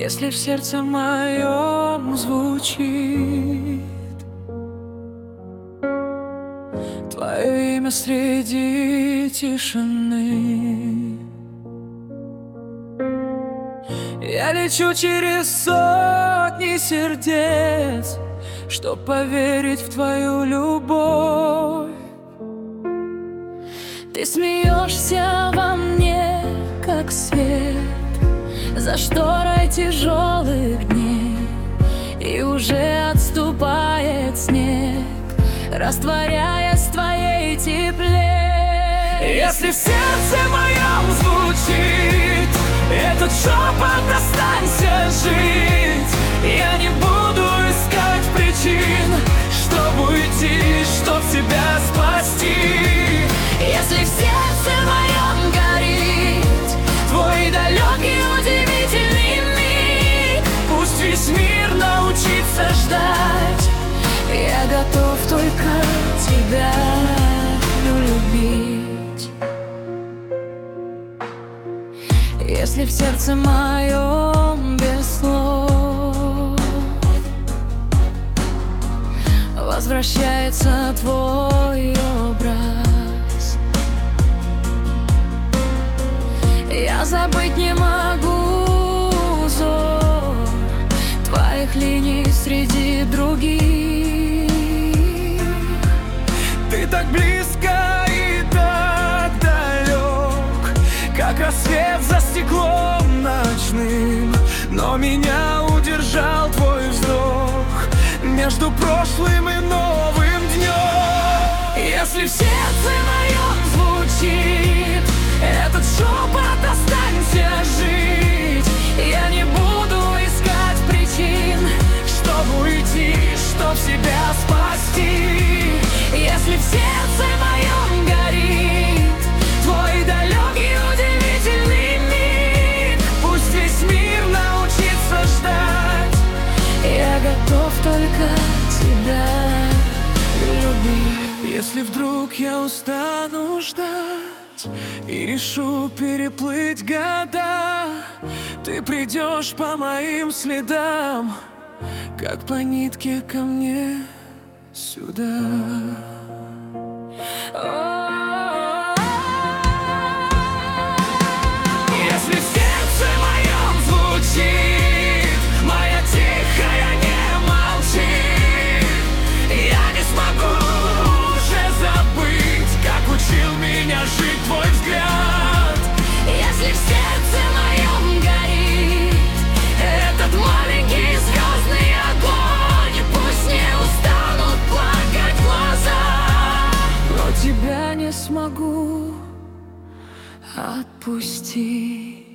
Если в сердце моем звучит твое имя среди тишины, я лечу через сотни сердец, чтоб поверить в твою любовь. Ты смеешься во мне, как свет за шторой тяжелых дней, и уже отступает снег, растворяясь в твоей тепле. Если в сердце моем звучит этот шепот, останься жить. Я не буду искать причин, чтоб уйти, чтоб себя спасти. Если в сердце моем горит твой далекий удивительный миг, пусть весь мир научится ждать, я готов только тебя любить. Если в сердце моем без слов возвращается твой образ, я забыть не могу зор твоих линий среди других. Ты так близко и так далек, как рассвет за стеклом ночным, но меня удержал твой вздох между прошлым и новым днем. Если в сердце моем звучит этот шепот, останься жить. Я не буду искать причин, чтобы уйти, чтоб себя спасти. Если в сердце моем горит твой далекий удивительный миг, пусть весь мир научится ждать, я готов только тебя любить. Если вдруг я устану ждать и решу переплыть года, ты придешь по моим следам, как по нитке ко мне сюда. Если в сердце моем звучит моя тихая не молчи, я не смогу уже забыть, как учил меня жить твой взгляд. Если в сердце моем горит этот маленький звездный огонь, пусть не устанут плакать глаза, но тебя не смогу отпустить.